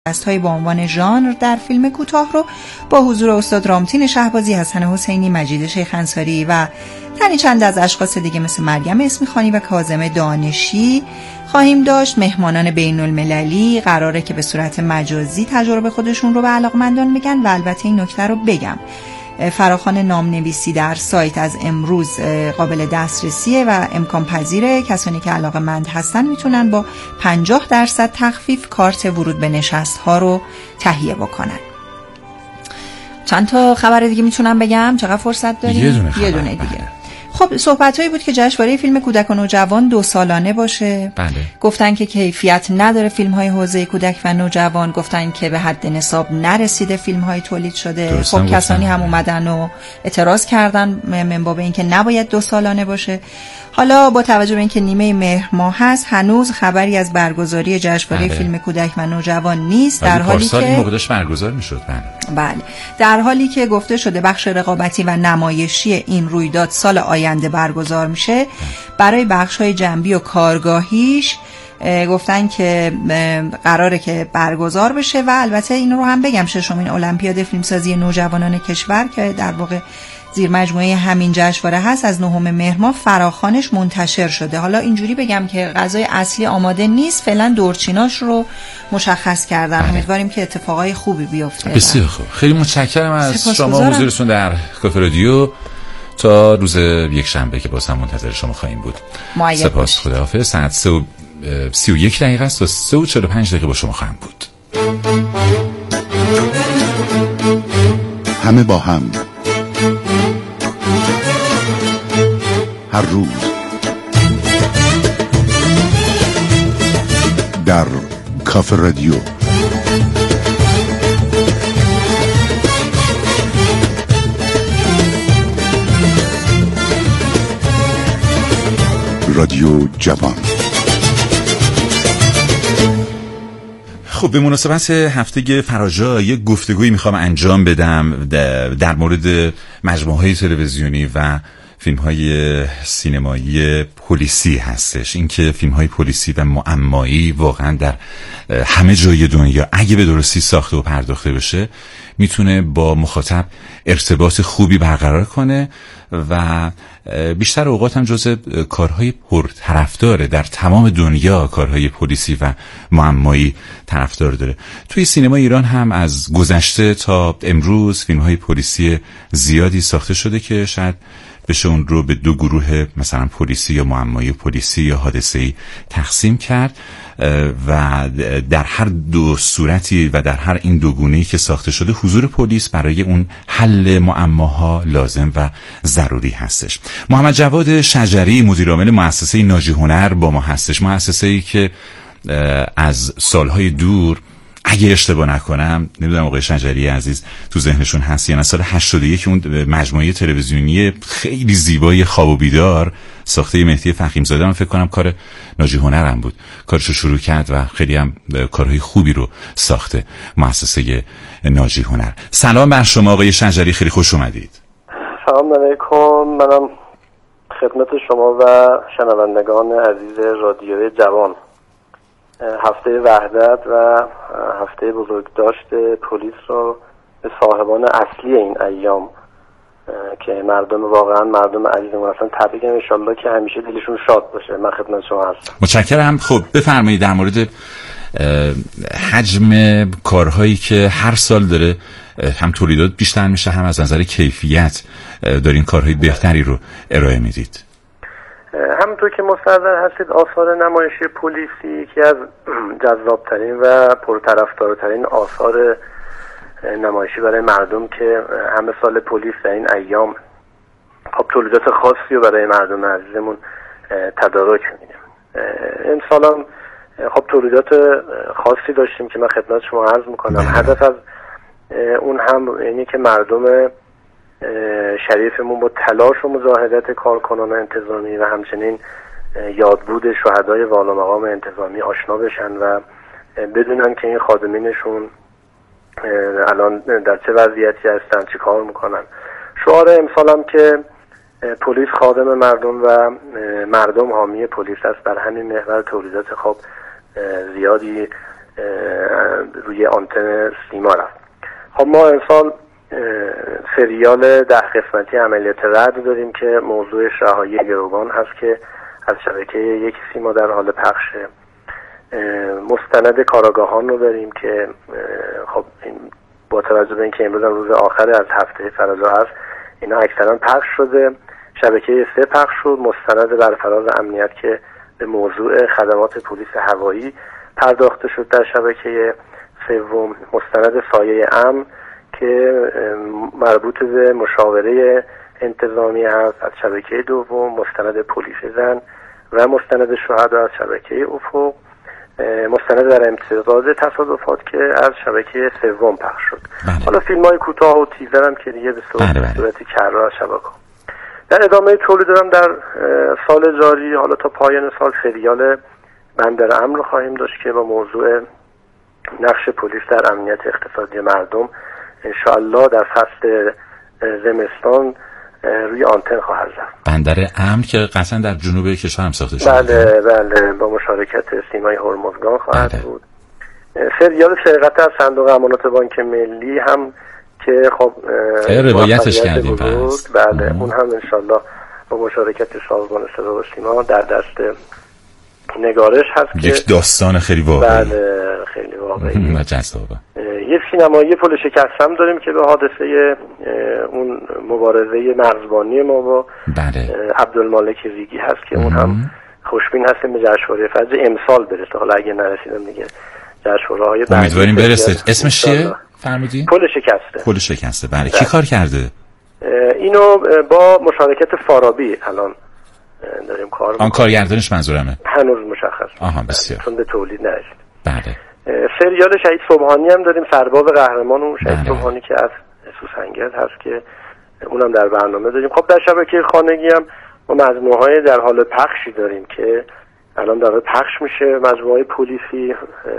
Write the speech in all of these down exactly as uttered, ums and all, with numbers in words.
های با عنوان ژانر در فیلم کوتاه رو با حضور استاد رامتین شهبازی، حسن حسینی، مجید شیخ انصاری و تنی چند از اشخاص دیگه مثل مریم اسمیخانی و کاظم دانشی خواهیم داشت. مهمانان بین المللی قراره که به صورت مجازی تجربه خودشون رو به علاقمندان بگن و البته این نکته رو بگم، فراخوان نامنویسی در سایت از امروز قابل دسترسیه و امکان پذیره. کسانی که علاقه‌مند هستن میتونن با پنجاه درصد تخفیف کارت ورود به نشست ها رو تهیه بکنن. چند تا خبر دیگه میتونم بگم؟ چقدر فرصت داریم؟ یه دونه, یه دونه دیگه. خب صحبت‌هایی بود که جشنواره فیلم کودک و نوجوان دو سالانه باشه. بله. گفتن که کیفیت نداره فیلم‌های حوزه کودک و نوجوان، گفتن که به حد نصاب نرسیده فیلم‌های تولید شده. خب کسانی هم اومدن و اعتراض کردن من باب اینکه نباید دو سالانه باشه. حالا با توجه به اینکه نیمه مهر ماه هست هنوز خبری از برگزاری جشنواره بله. فیلم کودک و نوجوان نیست، در حالی که این موقع داشت برگزار می‌شد. بله. بله. در حالی که گفته شده بخش رقابتی و نمایشی این رویداد سال آینده برگزار میشه. برای بخش‌های جنبی و کارگاهیش گفتن که قراره که برگزار بشه و البته این رو هم بگم ششمین المپیاد فیلمسازی نوجوانان کشور که در واقع زیر مجموعه همین جشنواره هست از نهم مهر ماه فراخوانش منتشر شده. حالا اینجوری بگم که غذای اصلی آماده نیست، فعلا دورچیناش رو مشخص کردن. امیدواریم که اتفاقای خوبی بیفته. بسیار خوب، خیلی متشکرم از شما حضورتون در کافه رادیو. تا روز یک شنبه که باز هم منتظر شما خواهیم بود. سپاس، خداحافظ. ساعت سه و سی و یک دقیقه است تا سه و چهل و پنج دقیقه با شما خواهم بود. همه با هم، هر روز، در کافه رادیو. رادیو جوان. خب به مناسبت هفته فراجا یک گفتگویی میخوام انجام بدم در مورد مجموعه‌های تلویزیونی و فیلم‌های سینمایی پلیسی هستش. اینکه فیلم‌های پلیسی و معمایی واقعا در همه جای دنیا اگه به درستی ساخته و پرداخته بشه میتونه با مخاطب ارتباط خوبی برقرار کنه و بیشتر اوقات هم جزء کارهای پرطرفداره. در تمام دنیا کارهای پلیسی و معمایی طرفدار داره. توی سینما ایران هم از گذشته تا امروز فیلم‌های پلیسی زیادی ساخته شده که شاید بشه اون رو به دو گروه مثلا پلیسی یا معمایی پلیسی یا حادثه‌ای تقسیم کرد و در هر دو صورتی و در هر این دو گونه‌ای که ساخته شده حضور پلیس برای اون حل معماها لازم و ضروری هستش. محمد جواد شجری مدیر عامل مؤسسه ناجی هنر با ما هستش. مؤسسه‌ای که از سالهای دور اگه اشتباه نکنم، نمیدونم آقای شجری عزیز تو ذهنشون هست یا نه، سال هشتاد و یک اون مجموعه تلویزیونی خیلی زیبای خواب و بیدار ساخته مهدی فخیمزاده، من فکر کنم کار ناجی هنر هم بود، کارشو شروع کرد و خیلی هم کارهای خوبی رو ساخته مؤسسه ناجی هنر. سلام بر شما آقای شجری، خیلی خوش اومدید. سلام علیکم، منم خدمت شما و شنوندگان عزیز رادیوی جوان هفته وحدت و هفته بزرگداشت پلیس رو به صاحبان اصلی این ایام که مردم واقعا مردم عزیزمون هستن تبریک میگم. ان شاءالله که همیشه دلشون شاد باشه. من خدمت شما هستم. متشکرم. خب بفرمایید در مورد حجم کارهایی که هر سال داره هم تولیدات بیشتر میشه هم از نظر کیفیت دارین کارهای بهتری رو ارائه میدید. همونطور که مستحضر هستید آثار نمایشی پلیسی یکی از جذابترین و پرطرفدارترین آثار نمایشی برای مردم که همه سال پلیس در این ایام خب تولیدات خاصی رو برای مردم عزیزمون تدارک می‌کنیم. امسال هم خب تولیدات خاصی داشتیم که من خدمت شما عرض میکنم. هدف از اون هم اینه که مردم شریفمون با تلاش و مجاهدت کارکنان انتظامی و همچنین یادبود شهدای والا مقام انتظامی آشنا بشن و بدونن که این خادمینشون الان در چه وضعیتی هستن، چی کار میکنن. شعار امسال هم که پلیس خادم مردم و مردم حامی پلیس است، در همین محور تولیدات خب زیادی روی آنتن سیما رفت. خب ما امسال سریال ده قسمتی عملیات رعد داریم که موضوعش رهایی گروگان هست که از شبکه یک سیما در حال پخشه. مستند کاراگاهان رو داریم که خب با توجه به اینکه امروز روز آخر از هفته فراجا هست اینا اکثرا پخش شده. شبکه سه پخش شد مستند بر فراز امنیت که به موضوع خدمات پلیس هوایی پرداخته شد در شبکه سوم. مستند سایه امن که مربوط به مشاوره انتظامی هست از شبکه دوم. مستند پلیس زن و مستند شهدا از شبکه افق. مستند در امتداد تصادفات که از شبکه سوم پخش شد. بله. حالا فیلم های کوتاه و تیزر هم که دیگه به صورت بله بله. کررا از شبکه. در ادامه تولید دارم در سال جاری حالا تا پایان سال سریال بندر امن رو خواهیم داشت که با موضوع نقش پلیس در امنیت اقتصادی مردم انشاءالله در فصل زمستان روی آنتن خواهد رفت. بندر امن که قطعا در جنوب کشور هم ساخته شده. بله بله با مشارکت سیمای هرمزگان خواهد بله. بود. سریال سرقت از صندوق امانات بانک ملی هم که خب روایتش کردیم پس. بله ام. اون هم انشالله با مشارکت سازمان صدا و سیما در دست نگارش هست یک داستان خیلی واقعی. بله خیلی واقعی و جذابه. یه سینمایی پل شکست هم داریم که به حادثه اون مبارزه مرزبانی ما با بله. عبدالمالک ریگی هست که ام. اون هم خوشبین هستیم به جشنواره فجر امسال برسه. حالا اگه نرسیدم دیگه جشنواره‌های بعدی امیدواریم برسه. اسمش چیه؟ فرمودی؟ پل شکسته. پل شکسته بله. کی کار کرده؟ اینو با مشارکت فارابی الان داریم کار می‌کنیم. آن کارگردانش منظورمه. هنوز مشخص. آها بسیار. چون به تولید نرسید. بله. سریال شهید صبحانی هم داریم سرباب قهرمان اون شهید بله. صبحانی که از سوسنگرد هست که اونم در برنامه داریم. خب در شبکه خانگی هم ما مجموعه‌های در حال پخشی داریم که الان داره پخش میشه مجموعه پلیسی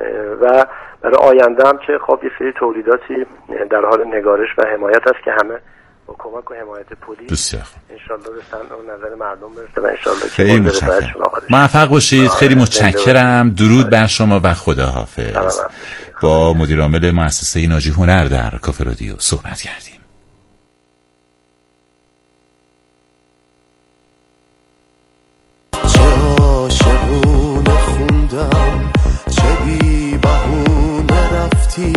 و برای آینده هم که خب یه سری تولیداتی در حال نگارش و حمایت است که همه با کمک و حمایت پلیس ان شاءالله به سمع و نظر مردم برسه و ان شاءالله خیلی متشکرم. موفق باشید. خیلی متشکرم. درود بر شما و خداحافظ. با مدیر عامل مؤسسه ناجی هنر در کافه رادیو صحبت کردیم. چه عاشقونه خوندم چه بی بهونه رفتی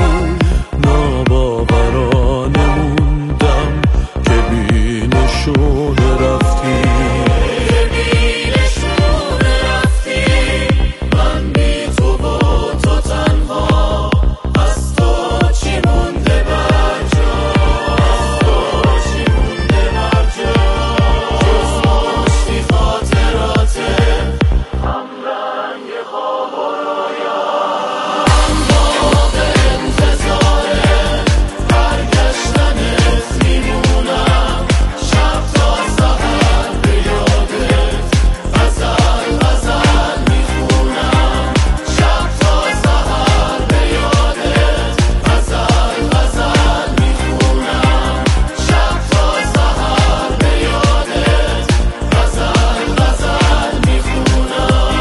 ناباورانه موندم که بی نشونه رفتی بی نشونه رفتی من بی تو و تو تنها از تو چی مونده برجا چی مونده برجا جز مشتی خاطرات هم رنگ خواب و رویا اما به انتظار برگشتنت میمونم شب تا سحر به یادت غزل غزل میخونم شب تا سحر به یادت غزل غزل میخونم شب تا سحر به یادت غزل غزل میخونم.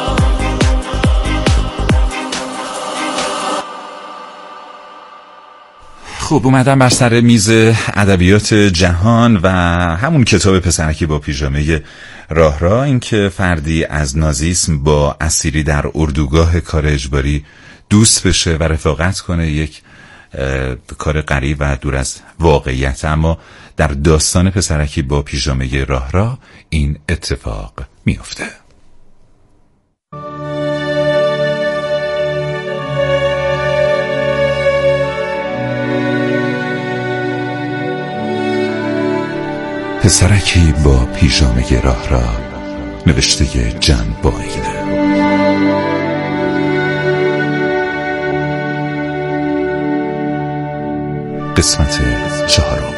خب اومدم بر سر میز ادبیات جهان و همون کتاب پسرکی با پیژامه راه راه. این که فردی از نازیسم با اسیری در اردوگاه کار اجباری دوست بشه و رفاقت کنه، یک کار غریب و دور از واقعیت، اما در داستان پسرکی با پیژامه راه راه این اتفاق میفته. پسرکی با پیژامه راه راه، نوشته جان بویل. قسمت چهارم.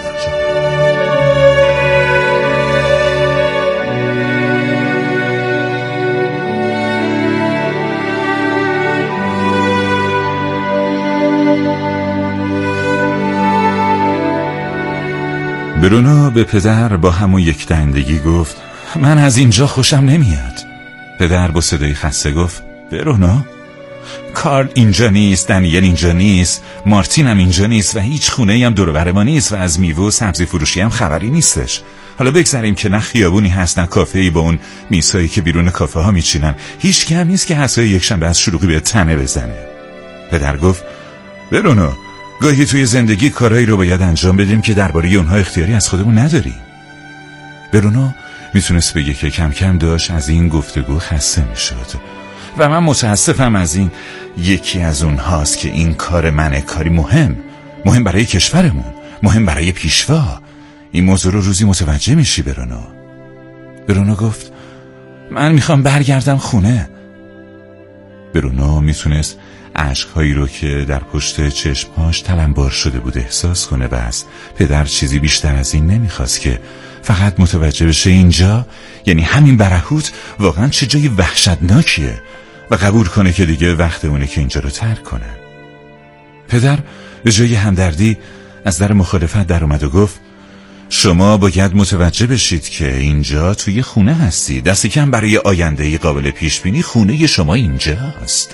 برونو به پدر با همون یک دندگی گفت من از اینجا خوشم نمیاد. پدر با صدای خسته گفت برونو کارل اینجا نیست، دنیل اینجا نیست، مارتین هم اینجا نیست و هیچ خونه هم دور و بر ما نیست و از میوه و سبزی فروشی هم خبری نیستش. حالا بگذاریم که نه خیابونی هست نه کافه‌ای با اون میسایی که بیرون کافه ها میچینن. هیچ کی هم نیست که حسای یکشنبه از شلوغی به تنه بزنه. پدر گفت برونو، گاهی توی زندگی کارهایی رو باید انجام بدیم که درباره اونها اختیاری از خودمون نداریم. برونو میتونست بگه که کم کم داشت از این گفتگو خسته میشد و من متاسفم از این یکی از اونهاست که این کار منه، کاری مهم مهم برای کشورمون، مهم برای پیشوا. این موضوع رو روزی متوجه میشی برونو. برونو گفت من میخوام برگردم خونه. برونو میتونست اشک‌هایی رو که در پشت چشمهاش تلمبار شده بود احساس کنه و از پدر چیزی بیشتر از این نمیخواست که فقط متوجه بشه اینجا، یعنی همین برهوت، واقعا چه جای وحشتناکیه و قبول کنه که دیگه وقت اونه که اینجا رو ترک کنه. پدر به جای همدردی از در مخالفت در اومد و گفت شما باید متوجه بشید که اینجا توی خونه هستی، دست کم برای آینده‌ای قابل پیش بینی خونه شما اینجاست.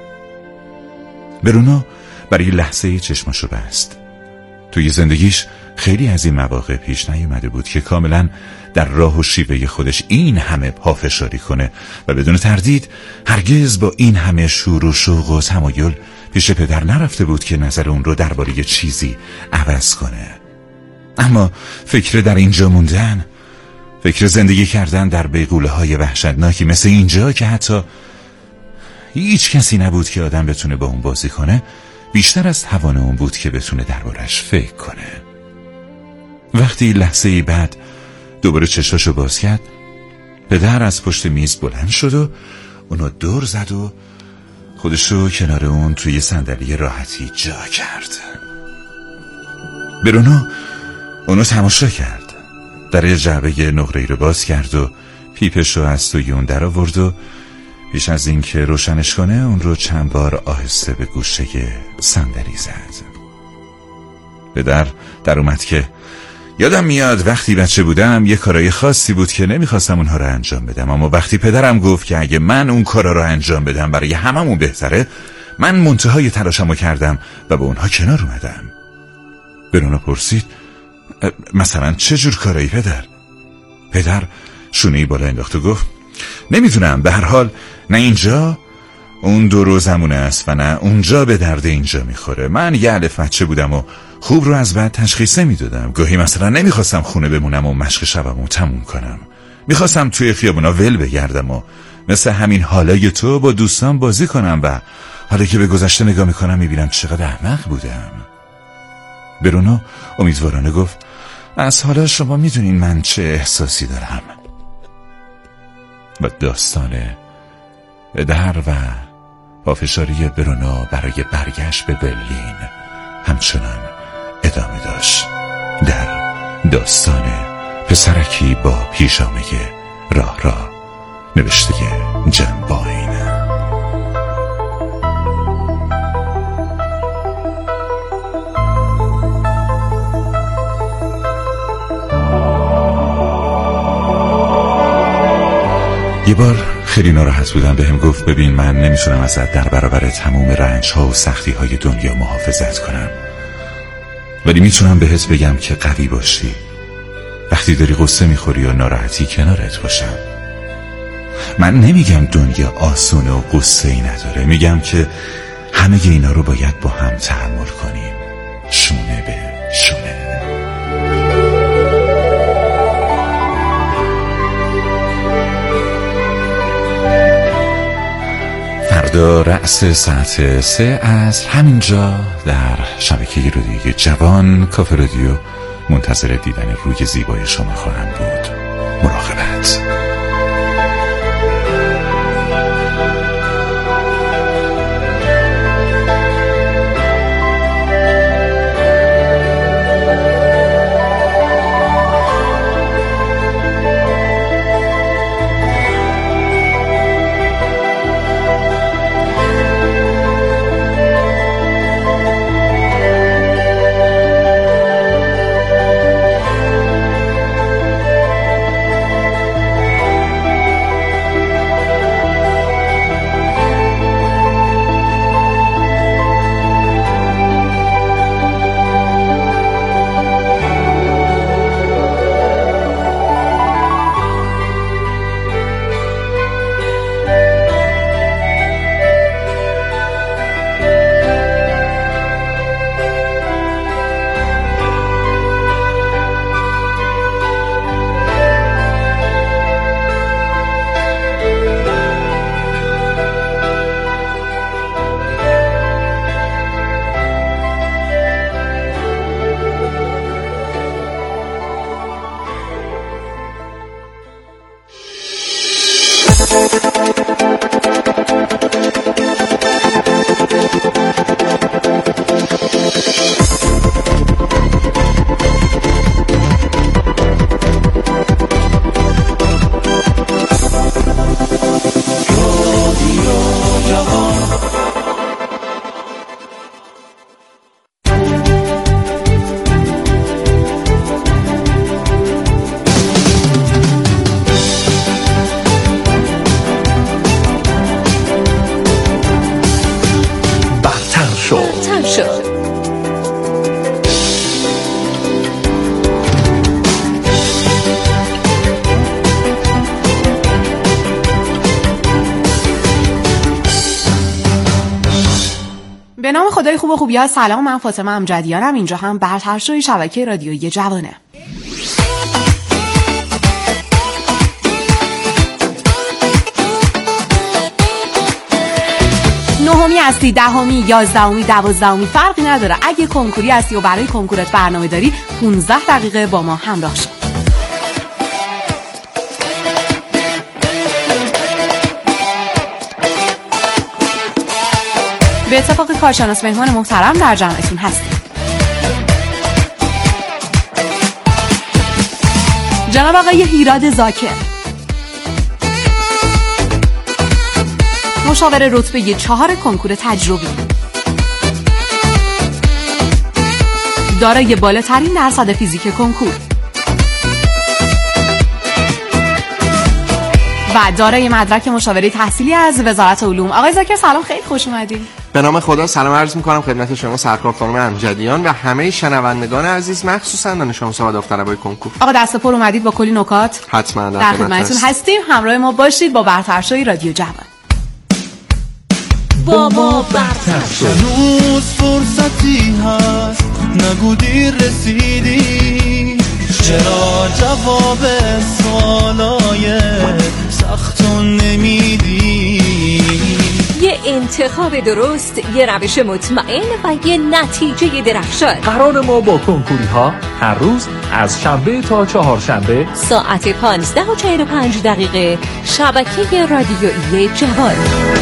برونو برای لحظه چشماشو بست. توی زندگیش خیلی از این مواقع پیش نیومده بود که کاملا در راه و شیوه خودش این همه پافشاری کنه و بدون تردید هرگز با این همه شور و شوق و تمایل پیش پدر نرفته بود که نظر اون رو درباره چیزی عوض کنه. اما فکر در اینجا موندن، فکر زندگی کردن در بیغوله های وحشتناکی مثل اینجا که حتی هیچ کسی نبود که آدم بتونه با اون بازی کنه، بیشتر از توان اون بود که بتونه دربارش فکر کنه. وقتی لحظه ای بعد دوباره چشاشو باز کرد، پدر از پشت میز بلند شد و اونو دور زد و خودشو کنار اون توی صندلی راحتی جا کرد. برونو اونو تماشا کرد. در جعبه نقره‌ای رو باز کرد و پیپشو از توی اون در آورد و پیش از این که روشنش کنه اون رو چند بار آهسته به گوشه صندلی زد. پدر در اومد که یادم میاد وقتی بچه بودم یه کارای خاصی بود که نمیخواستم اونها رو انجام بدم، اما وقتی پدرم گفت که اگه من اون کارا رو انجام بدم برای هممون بهتره، من منتهای تلاشمو کردم و با اونها کنار اومدم. برونو پرسید مثلا چه جور کارایی پدر؟ پدر شونه‌ای بالا انداخت و گفت نمیدونم، به هر حال نه اینجا اون دو روزمونه است و نه اونجا به درد اینجا میخوره. من یه الف بچه بودم و خوب رو از بد تشخیص نمیدادم. گاهی مثلا نمیخواستم خونه بمونم و مشق شبمو تموم کنم، میخواستم توی خیابونا ول بگردم و مثل همین حالای تو با دوستان بازی کنم و حالا که به گذشته نگاه میکنم میبینم چقدر احمق بودم. برونو امیدوارانه گفت از حالا شما میدونین من چه احساسی دارم. و داستان پدر و پافشاری برونو برای برگشت به برلین همچنان ادامه داشت در داستان پسرکی با پیژامه راه راه، نوشته جن باین. یه بار خیلی ناراحت بودم، بهم گفت ببین من نمیتونم ازت در برابر تمام رنج ها و سختی های دنیا محافظت کنم، ولی میتونم بهت بگم که قوی باشی. وقتی داری غصه میخوری و ناراحتی کنارت باشم. من نمیگم دنیا آسونه و غصه ای نداره، میگم که همه اینا رو باید با هم تحمل کنیم، شونه به شونه. فردا رأس ساعت سه عصر همینجا در شبکه رادیوی جوان کافه رادیو منتظر دیدن روی زیبای شما خواهم بود. مراقبت. برتر شو. به نام خدای خوب و خوبی‌ها. سلام، من فاطمه امجدیانم. اینجا هم برتر شوی شبکه رادیویی جوانه. نهمی هستی، دهمی، یازدهمی، دوازدهمی فرقی نداره. اگه کنکوری هستی و برای کنکورت برنامه داری، پانزده دقیقه با ما همراه شو. به اتفاق کارشناس مهمان محترم در جمعتون هستیم. جناب آقای هیراد زاکر، مشاور رتبه چهار کنکور تجربی، دارای بالاترین درصد فیزیک کنکور و دارای مدرک مشاوره تحصیلی از وزارت علوم. آقای زاکر سلام، خیلی خوش اومدید. به نام خدا سلام عرض می‌کنم خدمت شما سرکار خانم امجدیان و همه شنوندگان عزیز، مخصوصا دانش آموزان و داوطلبای کنکور. آقا دست پر اومدید با کلی نکات. حتما در خدمتتون هستیم. همراه ما باشید با برتر شوی رادیو جوان. با ما برتر شو. هنوز فرصتی هست، نگو دیر رسیدی. چرا جواب سوالای سختون نمیدی؟ یه انتخاب درست، یه روش مطمئن و یه نتیجه درخشان. قرار ما با کنکوری ها هر روز از شنبه تا چهارشنبه ساعت پانزده و چهل و پنج دقیقه شبکه رادیویی جوان.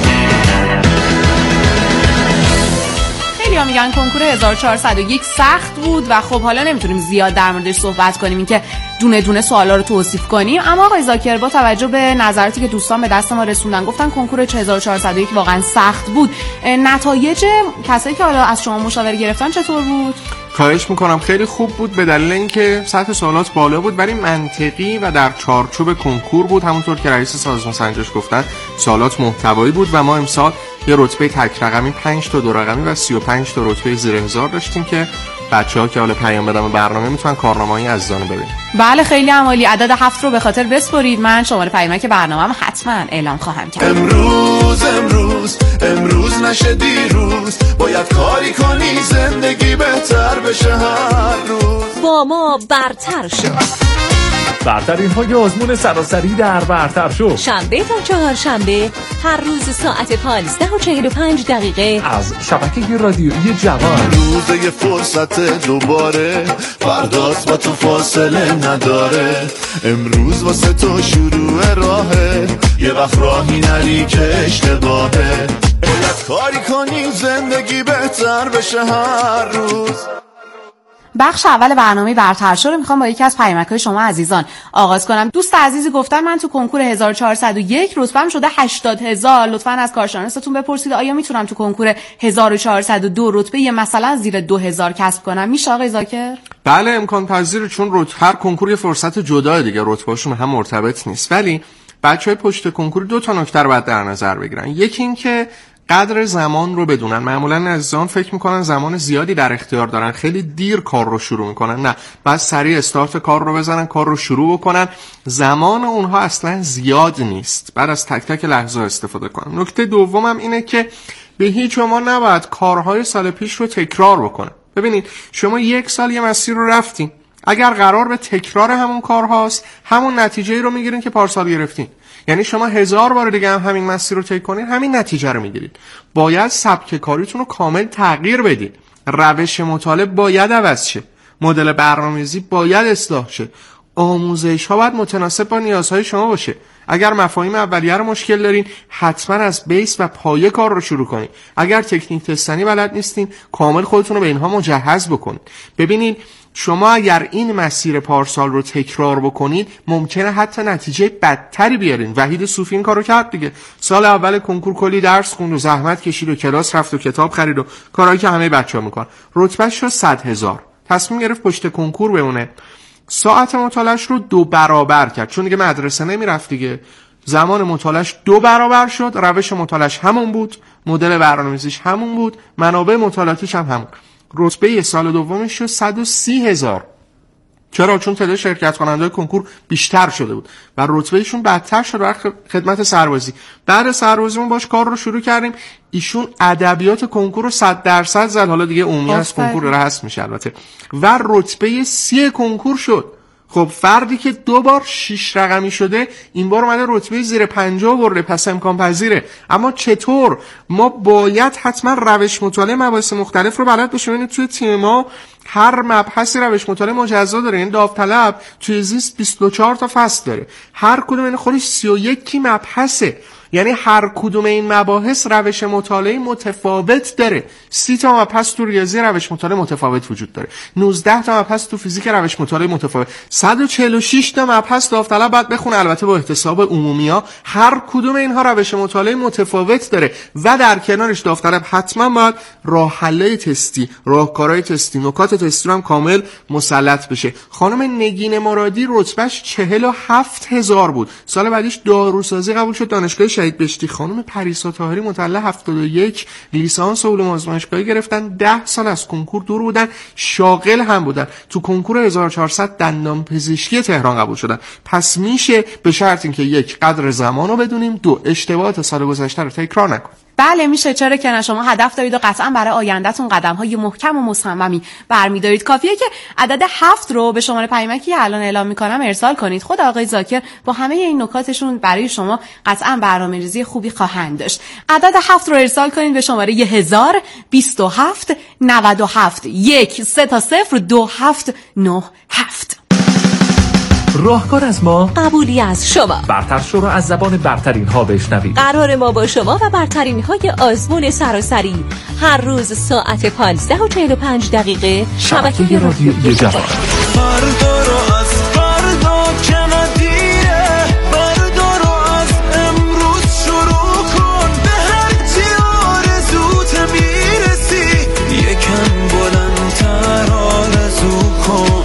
خیلی‌ها میگن کنکور هزار و چهارصد و یک سخت بود و خب حالا نمیتونیم زیاد در موردش صحبت کنیم، اینکه دونه دونه سوالا رو توصیف کنیم. اما آقای زاکر با توجه به نظراتی که دوستان به دست ما رسوندن، گفتن کنکور هزار و چهارصد و یک واقعا سخت بود. نتایج کسایی که حالا از شما مشاوره گرفتن چطور بود؟ خواهش میکنم خیلی خوب بود، به دلیل اینکه سطح سوالات بالا بود ولی منطقی و در چارچوب کنکور بود. همونطور که رئیس سازمان سنجش گفتن سوالات محتوایی بود و ما امسال یه رتبه تک رقمی، پنج تا دو رقمی و سی و پنج تا رتبه زیر هزار داشتیم که بچه‌ها که حالا پیام بدن برنامه میتونن کارنامه‌های عزیزانه ببینن. بله خیلی عالی. عدد هفت رو به خاطر بسپرید، من شماره پیامک برنامه‌ام حتما اعلام خواهم کرد. امروز امروز امروز نشه دیروز، باید کاری کنی زندگی بهتر بشه هر روز. با ما برتر شو. برترین های آزمون سراسری در برتر شو. شنبه تا چهارشنبه هر روز ساعت پانزده و چهل و پنج دقیقه از شبکه رادیویی جوان. روز یه فرصت دوباره، فرداست با تو فاصله نداره. امروز واسه تو شروع راهه، یه وقت راهی نری که اشتباهه. باید کاری کنی زندگی بهتر بشه هر روز. بخش اول برنامه برتر شو رو میخوام با یکی از پیامک‌های شما عزیزان آغاز کنم. دوست عزیزی گفتن من تو کنکور هزار و چهارصد و یک رتبه‌ام شده هشتاد هزار. لطفاً از کارشناستون بپرسید آیا میتونم تو کنکور هزار و چهارصد و دو رتبه مثلا زیر دو هزار کسب کنم؟ میشه آقای زاکر؟ بله امکان پذیره، چون رتبه هر کنکور یه فرصت جداه دیگه، رتبه‌شون هم مرتبط نیست. ولی بچهای پشت کنکور دو تا نکته رو باید در نظر بگیرن. یکی این که قدر زمان رو بدونن. معمولا عزیزان فکر میکنن زمان زیادی در اختیار دارن، خیلی دیر کار رو شروع میکنن. نه، بعد سریع استارت کار رو بزنن، کار رو شروع بکنن. زمان اونها اصلا زیاد نیست، بعد از تک تک لحظه استفاده کنن. نکته دومم اینه که به هیچ عنوان نباید کارهای سال پیش رو تکرار بکنن. ببینید شما یک سال یه مسیر رو رفتین، اگر قرار به تکرار همون کارهاست، همون نتیجه رو میگیرین که پارسال گرفتین. یعنی شما هزار بار دیگه هم همین مسیر رو طی کنین، همین نتیجه رو میگیرید. باید سبک کاریتون رو کامل تغییر بدید. روش مطالعه باید عوض شه، مدل برنامه‌ریزی باید اصلاح شه، آموزش ها باید متناسب با نیازهای شما باشه. اگر مفاهیم اولیه رو مشکل دارین، حتما از بیس و پایه کار رو شروع کنید. اگر تکنیک تستنی بلد نیستین، کامل خودتون رو به اینها مجهز بکنید. ببینید شما اگر این مسیر پارسال رو تکرار بکنید، ممکنه حتی نتیجه بدتری بیارین. وحید صوفی این کارو کرد دیگه. سال اول کنکور کلی درس خوند و زحمت کشید و کلاس رفت و کتاب خرید و کارهایی که همه بچه‌ها میکنن. رتبهش شد صد هزار. تصمیم گرفت پشت کنکور بمونه. ساعت مطالعه‌اش رو دو برابر کرد، چون دیگه مدرسه نمیرفت دیگه. زمان مطالعه‌اش دو برابر شد، روش مطالعه‌اش همون بود، مدل برنامه‌ریزیش همون بود، منابع مطالعاتیش هم همون. رتبه سال دومش شد صد و سی هزار. چرا؟ چون تعداد شرکت کننده کنکور بیشتر شده بود و رتبهشون بدتر شد برای خدمت سربازی. بعد سربازیمون باش کار رو شروع کردیم. ایشون ادبیات کنکور رو صد درصد زد، حالا دیگه عمومی از کنکور رو حذف میشه البته، و رتبه سی کنکور شد. خب فردی که دو بار شش رقمی شده این بار اومده رتبه زیر پنجاه برده، پس امکان پذیره. اما چطور؟ ما باید حتما روش مطالعه مباحث مختلف رو بلد باشیم. یعنی توی تیم ما هر مبحثی روش مطالعه مجزا داره. این داوطلب توی زیست بیست و چهار تا فصل داره، هر کدوم این خودش سی و یک مبحثه. یعنی هر کدوم این مباحث روش مطالعه متفاوت داره. سی تا مبحث تو ریاضی روش مطالعه متفاوت وجود داره، نوزده تا مبحث تو فیزیک روش مطالعه متفاوت، صد و چهل و شش تا مبحث داوطلب بعد بخونه، البته با احتساب عمومی‌ها. هر کدوم اینها روش مطالعه متفاوت داره و در کنارش داوطلب حتما باید راه حل‌های تستی، راهکارهای تستی، نکات تستی رو هم کامل مسلط بشه. خانم نگین مرادی رتبهش چهل و هفت هزار بود، سال بعدیش داروسازی قبول شد دانشگاه شهید بهشتی. خانم پریسا طاهری مطلع هفتاد و یک، لیسانس علوم آزمایشگاهی گرفتن، ده سال از کنکور دور بودن، شاغل هم بودن، تو کنکور هزار و چهارصد دندان پزشکی تهران قبول شدن. پس میشه به شرط اینکه یک قدر زمان رو بدونیم، دو اشتباهات سال گذشته رو تکرار نکنیم. بله میشه، چرا که نه. شما هدف دارید و قطعا برای آیندهتون قدم‌های محکم و مصممی برمی‌دارید. کافیه که عدد هفت رو به شماره پیامکی الان اعلام می‌کنم ارسال کنید. خود آقای ذاکر با همه این نکاتشون برای شما قطعا برنامه‌ریزی خوبی خواهند داشت. عدد هفت رو ارسال کنید به شماره هزار و بیست و هفت نود و هفت یک سه تا صفر دو هفت نه هفت. راهکار از ما، قبولی از شما. برتر شو رو از زبان برترین ها بشنوید. قرار ما با شما و برترین های آزمون سراسری هر روز ساعت پانزده و چهل و پنج دقیقه شبکه رادیویی جوان. فردا رو از فردا که ندیره، فردا رو از امروز شروع کن، به هر چی آرزوت میرسی یکم بلندتر آرزو کن.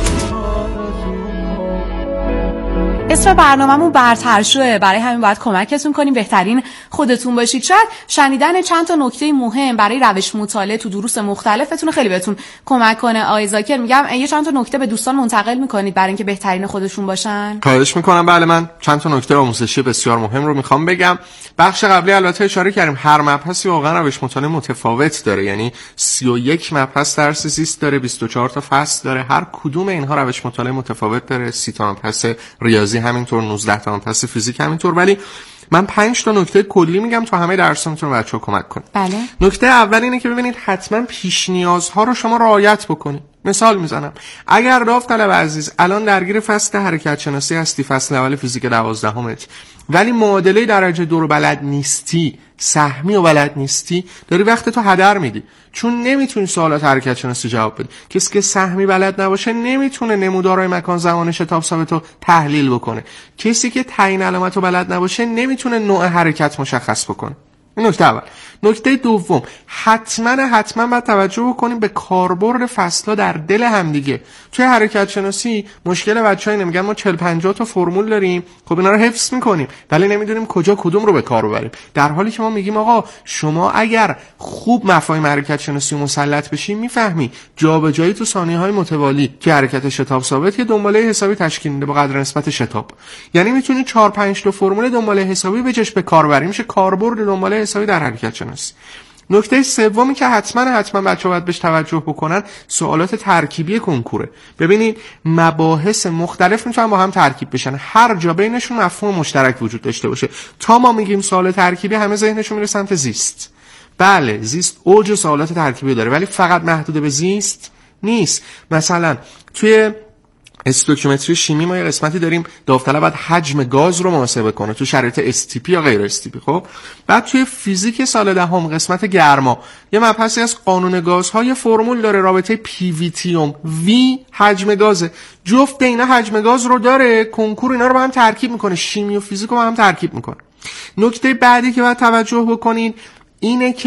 اسم برنامه‌مون برتر شوه، برای همین باید کمکتون کنیم بهترین خودتون باشید. شاید شنیدن چند تا نکته مهم برای روش مطالعه تو دروس مختلفتون خیلی بهتون کمک کنه. آقای ذاکر میگم یه چند تا نکته به دوستان منتقل میکنید برای اینکه بهترین خودشون باشن؟ خواهش میکنم. بله، من چند تا نکته آموزشی بسیار مهم رو میخوام بگم. بخش قبلی البته اشاره کردیم هر مبحثی واقعا روش مطالعه متفاوت داره. یعنی سی و یک مبحث درس زیست داره، بیست و چهار تا فصل داره، هر کدوم اینها روش مطالعه متفاوت داره. سی تا مبحث ریاضی همینطور، نوزده تا مبحث فیزیک همینطور. ولی من پنج تا نکته کلی میگم تا همه درساتون رو بچه‌ها کمک کنه. بله. نکته اول اینه که ببینید حتما پیش نیازها رو شما رعایت بکنید. مثال میزنم، اگر داوطلب عزیز الان درگیر فصل حرکت شناسی هستی، فصل اول فیزیک دوازدهمت، ولی معادله درجه دو رو بلد نیستی، سهمی و بلد نیستی، داری وقت تو هدر میدی، چون نمیتونی سوالات حرکت شناسی جواب بدی. کسی که سهمی بلد نباشه نمیتونه نمودارهای مکان زمان شتاب ثابت رو تحلیل بکنه. کسی که تعیین علامت رو بلد نباشه نمیتونه نوع حرکت مشخص بکنه. این نکته اول. نکته دوم، حتما حتما باید توجه بکنیم به کاربرد فصل‌ها در دل هم دیگه. توی حرکت شناسی مشکل بچه‌ها اینه، میگن ما چهل پنجاه تا فرمول داریم، خب اینا رو حفظ می‌کنیم ولی نمیدونیم کجا کدوم رو به کار ببریم. در حالی که ما میگیم آقا شما اگر خوب مفاهیم حرکت شناسی مسلط بشی میفهمی جابجایی تو ثانیه‌های متوالی که حرکت شتاب ثابت یه دنباله حسابی تشکیل میده با قدر نسبت شتاب. یعنی میتونی چهار پنج تا فرمول دنباله حسابی بجاش به کار ببری، میشه کاربرد دنباله حسابی در حرکت شناسی. نکته سومی که حتما حتما بچه‌ها باید بهش توجه بکنن سوالات ترکیبی کنکوره. ببینید مباحث مختلف میتونن با هم ترکیب بشن، هر جا بینشون مفهوم مشترک وجود داشته باشه. تا ما میگیم سوال ترکیبی همه ذهنشون میره سمت زیست. بله، زیست اوج سوالات ترکیبی داره ولی فقط محدود به زیست نیست. مثلا توی استوکیومتری شیمی ما یه قسمتی داریم داوطلب باید حجم گاز رو محاسبه کنه تو شرایط اس تی پی یا غیر اس تی پی. خب بعد توی فیزیک سال دهم قسمت گرما یه مبحثی از قانون گازها یه فرمول داره، رابطه پی وی تی اوم وی حجم گازه، جفت اینا حجم گاز رو داره، کنکور اینا رو با هم ترکیب میکنه، شیمی و فیزیک رو با هم ترکیب میکنه. نکته بعدی که باید توجه بکنین اینه که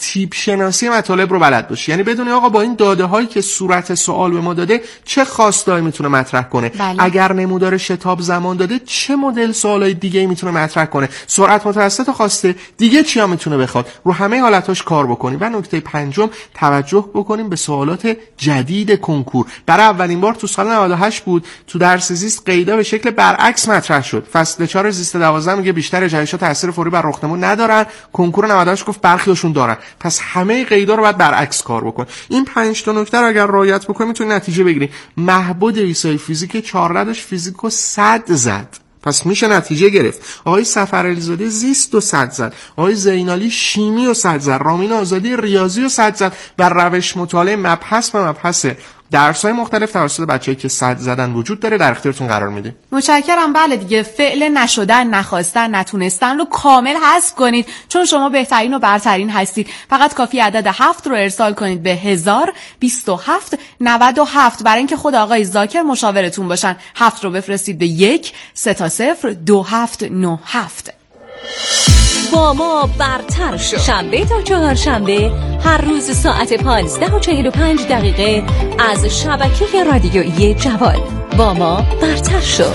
تیپ شناسی مطالب رو بلد باشی، یعنی بدونی آقا با این داده هایی که صورت سوال به ما داده چه خواستایی میتونه مطرح کنه. بله. اگر نمودار شتاب زمان داده چه مدل سوالای دیگه میتونه مطرح کنه، سرعت متوسط خواسته دیگه چیا میتونه بخواد، رو همه حالتاش کار بکنیم. و نکته پنجم توجه بکنیم به سوالات جدید کنکور. برای اولین بار تو سال نود و هشت بود تو درس زیست قیدا به شکل برعکس مطرح شد. فصل چهار زیست دوازده میگه بیشتر جهش‌ها تاثیر فوری بر رختمون ندارن، کنکور نود و هشت گفت برخیاشون دارن، پس همه قیدا رو باید برعکس کار بکن. این پنج تا نکته رو اگر رعایت بکنی میتونی نتیجه بگیری. محبود ایسای فیزیک چهارده داشت فیزیکو صد زد، پس میشه نتیجه گرفت. آقای سفرعلیزاده زیست و صد زد، آقای زینالی شیمی و صد زد، رامین آزادی ریاضی و صد زد و روش مطالعه مبحث به مبحث درس‌های مختلف توسط بچه‌ای که صد زدن وجود داره در اختیارتون قرار میده. متشکرم. بله دیگه، فعل نشدن، نخواستن، نتونستن رو کامل حذف کنید چون شما بهترین و برترین هستید. فقط کافی عدد هفت رو ارسال کنید به هزار و بیست و هفت نود و هفت برای اینکه خود آقای ذاکر مشاورتون باشن. هفت رو بفرستید به یک سه تا صفر دو هفت نه هفت. با ما برتر شد. شنبه تا چهارشنبه هر روز ساعت پانزده و چهل و پنج دقیقه از شبکه رادیویی جوان. با ما برتر شد.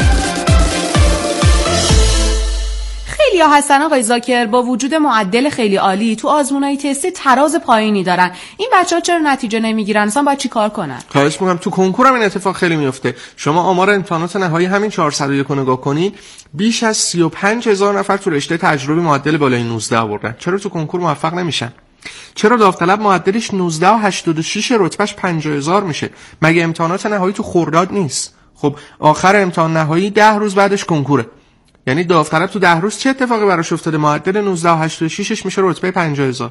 خیلی ها هستن آقای ذاکر با وجود معدل خیلی عالی تو آزمونای تستی تراز پایینی دارن. این بچه‌ها چرا نتیجه نمیگیرن؟ اصلا باید چی کار کنن؟ خواهش می‌کنم. تو کنکور هم این اتفاق خیلی میفته. شما آمار امتحانات نهایی همین چهارصد و یک رو نگاه کنید، بیش از سی و پنج هزار نفر تو رشته تجربی معدل بالای نوزده آوردن. چرا تو کنکور موفق نمیشن؟ چرا داوطلب معدلش نوزده و هشتاد و شش رتبهش پنجاه هزار میشه؟ مگه امتحانات نهایی تو خرداد نیست؟ خب آخر امتحان نهایی ده روز بعدش کنکوره. یعنی داوطلب تو ده روز چه اتفاقی براش افتاده؟ معدل نوزده و هشتاد و شش میشه رتبه پنجاه هزار.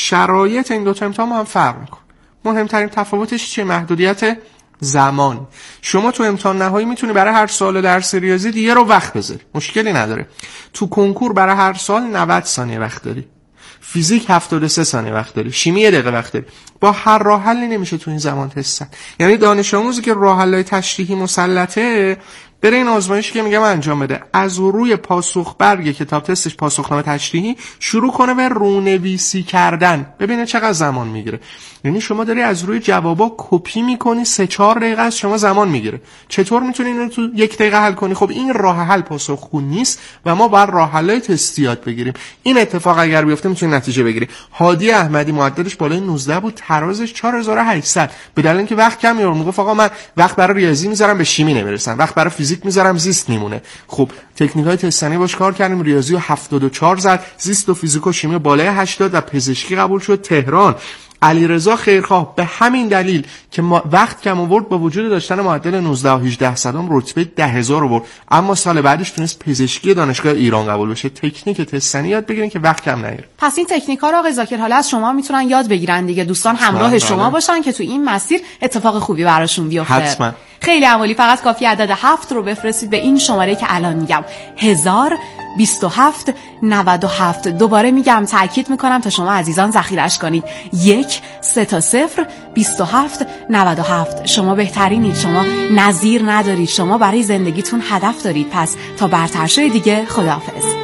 شرایط این دو تا امتحان با هم فرق میکنه. مهمترین تفاوتش چیه؟ محدودیت زمان. شما تو امتحان نهایی میتونی برای هر سوال درس ریاضی دیگه رو وقت بذاری، مشکلی نداره. تو کنکور برای هر سال نود ثانیه وقت داری، فیزیک هفتاد و سه ثانیه وقت داری، شیمی یه دقیقه وقت داری. با هر راه حلی نمیشه تو این زمان تست زد. یعنی دانش آموزی که راه حل‌های تشریحی مسلطه بره این آزمایشی که میگم انجام بده، از روی پاسخ برگ کتاب تستش پاسخنامه تشریحی شروع کنه به رونویسی کردن، ببینه چقدر زمان میگیره. یعنی شما داری از روی جوابا کپی میکنی، سه چهار دقیقه از شما زمان میگیره. چطور میتونی اینو تو یک دقیقه حل کنی؟ خب این راه حل پاسخگو نیست و ما باید راه حلای تستی یاد بگیریم. این اتفاق اگر بیفته میتونی نتیجه بگیری. هادی احمدی معدلش بالای نوزده بود، ترازش چهار هزار و هشتصد، به دلیل اینکه وقت کم میاره. میگه آقا من وقت برای ریاضی میذارم به شیمی نمیرسم، وقت برای فیزیک میذارم زیست میمونه. خب تکنیکای تستنی باش کار کردیم، ریاضی رو هفتاد و چهار زد، زیست و فیزیک و شیمی بالای هشتاد و پزشکی قبول شد تهران. علیرضا خیرخواه به همین دلیل که وقت کم آورد با وجود داشتن معدل نوزده و هجده صدام رتبه ده هزار آورد، اما سال بعدش تونست پزشکی دانشگاه ایران قبول بشه. تکنیک تستنی یاد بگیرین که وقت کم نیاره. پس این تکنیک‌ها رو آقای ذاکر حالا از شما میتونن یاد بگیرن دیگه. دوستان همراه شما باشن که تو این مسیر اتفاق خوبی براشون بیفته. حتما. خیلی عالی. فقط کافی عدد هفت رو بفرستید به این شماره که الان میگم، هزار و بیست و هفت نود و هفت. دوباره میگم، تاکید میکنم تا شما عزیزان ذخیره‌اش کنید، یک سه تا صفر بیست و هفت نود و هفت. شما بهترینید، شما نظیر ندارید، شما برای زندگیتون هدف دارید. پس تا برتر شوی دیگه، خداحافظ.